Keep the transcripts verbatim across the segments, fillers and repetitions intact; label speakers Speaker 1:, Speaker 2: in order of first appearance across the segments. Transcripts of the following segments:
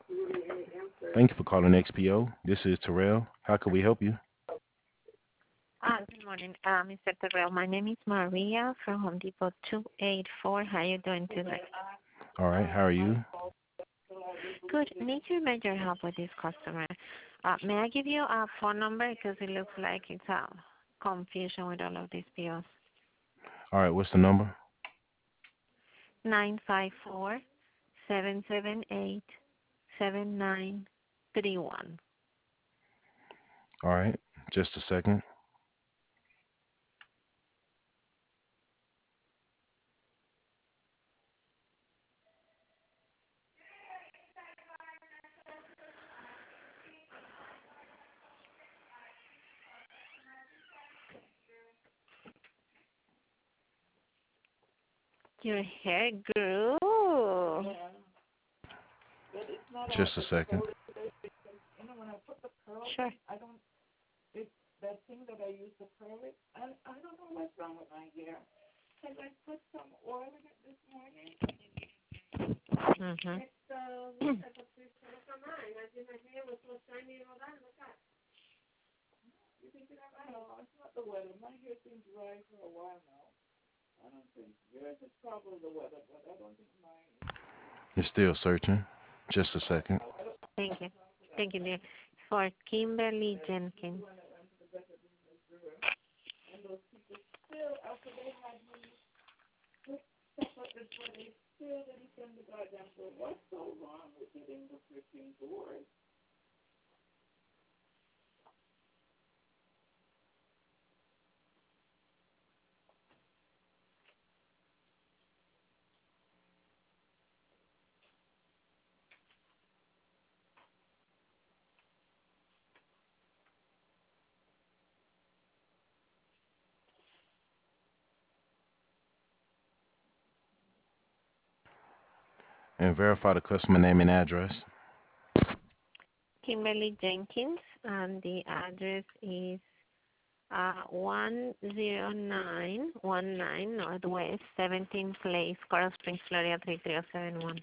Speaker 1: Thank you for calling X P O. This is Terrell. How can we help you?
Speaker 2: Ah, good morning, uh, mister Terrell. My name is Maria from Home Depot two eighty-four. How are you doing today?
Speaker 1: All right. How are you?
Speaker 2: Good. Need your major help with this customer. Uh, may I give you a phone number because it looks like it's a confusion with all of these P Os.
Speaker 1: All right. What's the number?
Speaker 2: Nine five four seven seven eight seven nine three one.
Speaker 1: All right. Just a second.
Speaker 2: Your hair grew.
Speaker 1: Just a second.
Speaker 2: Sure. Mm-hmm.
Speaker 1: It's still searching. Just a second.
Speaker 2: Thank you. Thank you, dear. For Kimberly Jenkins.
Speaker 1: And verify the customer name and address.
Speaker 2: Kimberly Jenkins, and the address is uh, one oh nine one nine Northwest seventeenth Place, Coral Springs, Florida three three zero seven one.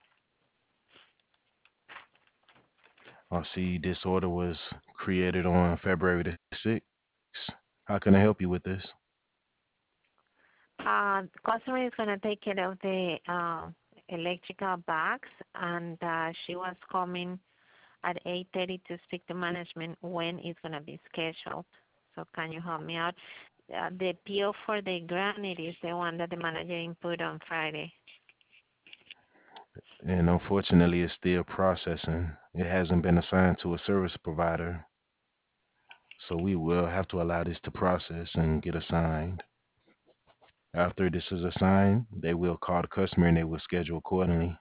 Speaker 1: I see this order was created on February the sixth. How can I help you with this?
Speaker 2: Uh, the customer is going to take care of the uh, electrical box, and uh, she was coming at eight thirty to speak to management when it's going to be scheduled. So can you help me out? Uh, the P O for the granite is the one that the manager input on Friday.
Speaker 1: And unfortunately, it's still processing. It hasn't been assigned to a service provider. So we will have to allow this to process and get assigned. After this is assigned, they will call the customer and they will schedule accordingly.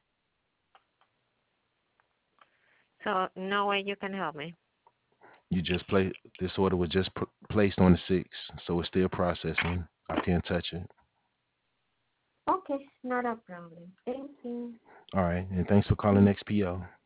Speaker 2: So no way you can help me.
Speaker 1: You just play this order was just pr- placed on the sixth, so it's still processing. I can't touch it.
Speaker 2: Okay, not a problem. Thank you.
Speaker 1: All right, and thanks for calling X P O.